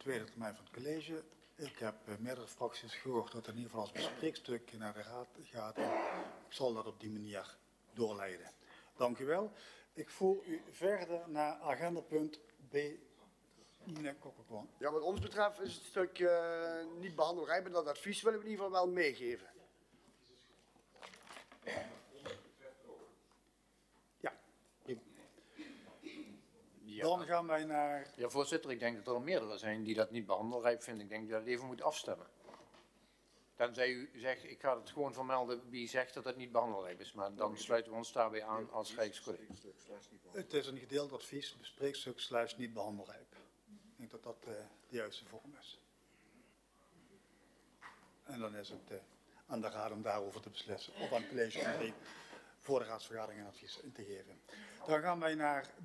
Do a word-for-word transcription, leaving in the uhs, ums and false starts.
tweede termijn van het college. Ik heb uh, meerdere fracties gehoord dat het in ieder geval als bespreekstuk naar de raad gaat. En ik zal dat op die manier doorleiden. Dank u wel. Ik voer u verder naar agendapunt B. Meneer Kokkerkoorn. Ja, wat ons betreft is het stuk uh, niet behandelbaar, maar dat advies willen we in ieder geval wel meegeven. Ja. Ja. Dan gaan wij naar... Ja, voorzitter, ik denk dat er al meerdere zijn die dat niet behandelrijp vinden. Ik denk dat je dat even moet afstemmen. Tenzij u zegt, ik ga het gewoon vermelden wie zegt dat het niet behandelrijp is. Maar dan sluiten we ons daarbij aan als Rijkscollege. Het is een gedeeld advies, bespreekstuk slash niet behandelrijp. Ik denk dat dat uh, de juiste vorm is. En dan is het uh, aan de raad om daarover te beslissen. Of aan het college om voor de raadsvergadering een advies in te geven. Dan gaan wij naar